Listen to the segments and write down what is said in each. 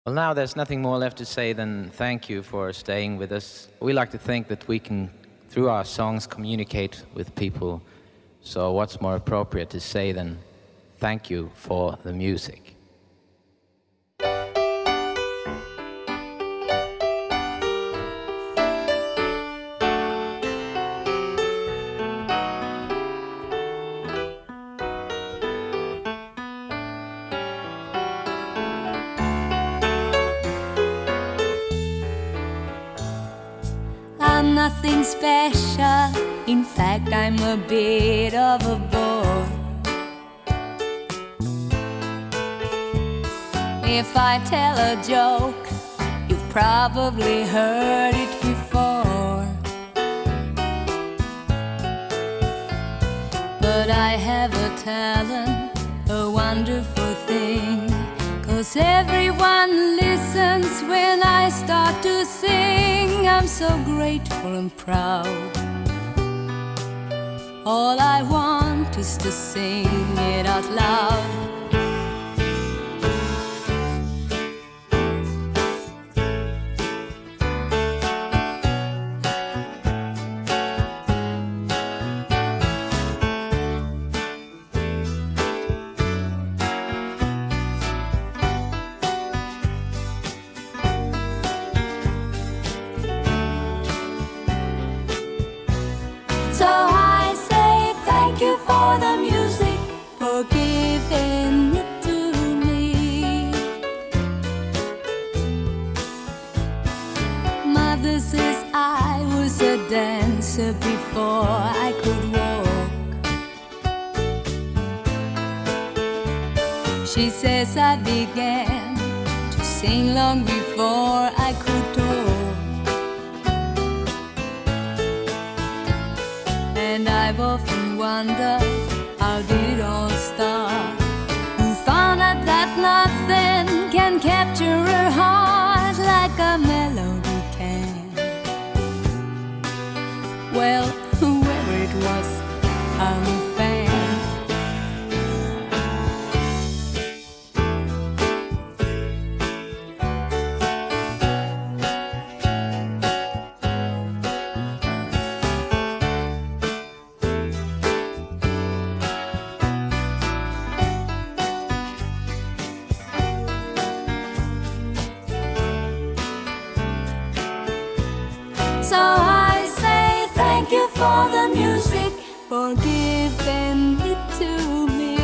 Well, now there's nothing more left to say than thank you for staying with us. We like to think that we can, through our songs, communicate with people. So what's more appropriate to say than thank you for the music? I'm nothing special, in fact I'm a bit of a bore. If I tell a joke, you've probably heard it before. But I have a talent, a wonderful thing, 'cause everyone listens when I start to sing. I'm so grateful and proud. All I want is to sing it out loud. So I say thank you for the music, for giving it to me. Mother says I was a dancer before I could walk. She says I began to sing long before I could talk. And I've often wondered, how did it all start? Who found out that nothing can capture a heart like a melody can? Well, whoever it was, I'm a fan. So I say thank you for the music, for giving it to me.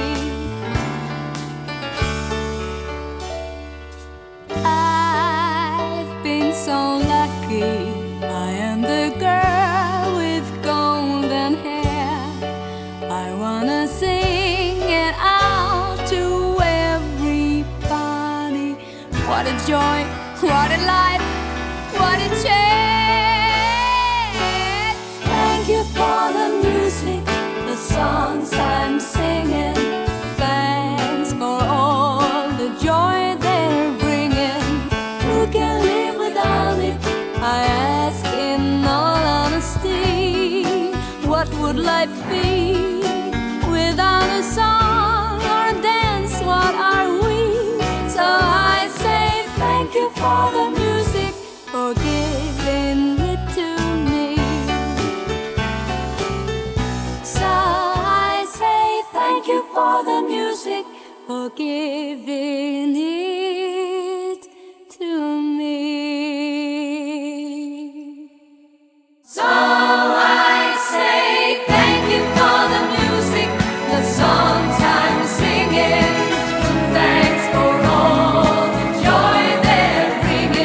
I've been so lucky, I am the girl with golden hair. I wanna sing it out to everybody. What a joy, what a life, what a change. Thank you for the music, the songs I'm singing. Thanks for all the joy they're bringing. Who can live without it? I ask in all honesty. What would life be without a song or a dance? What are we? So I say thank you for the music, for giving it to me. So I say thank you for the music, for giving it to me. So I say thank you for the music, the songs I'm singing. Thanks for all the joy they're bringing.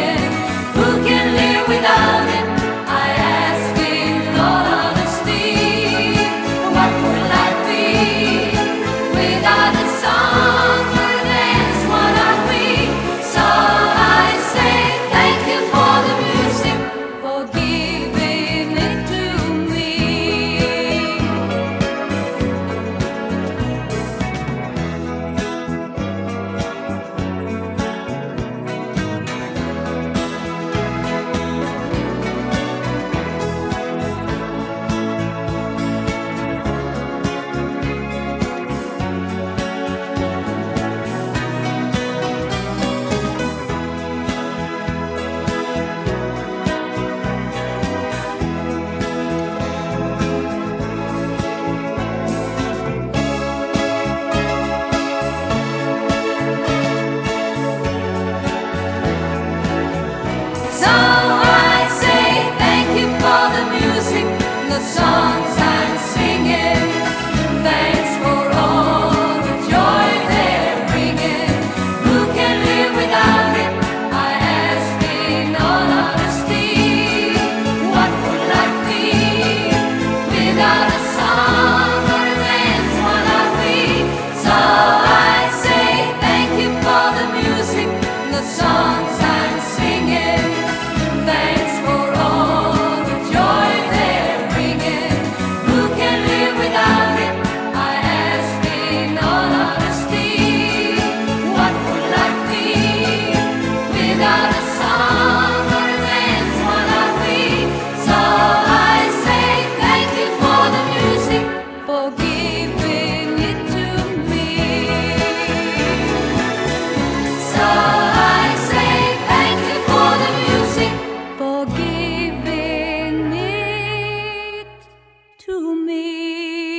me.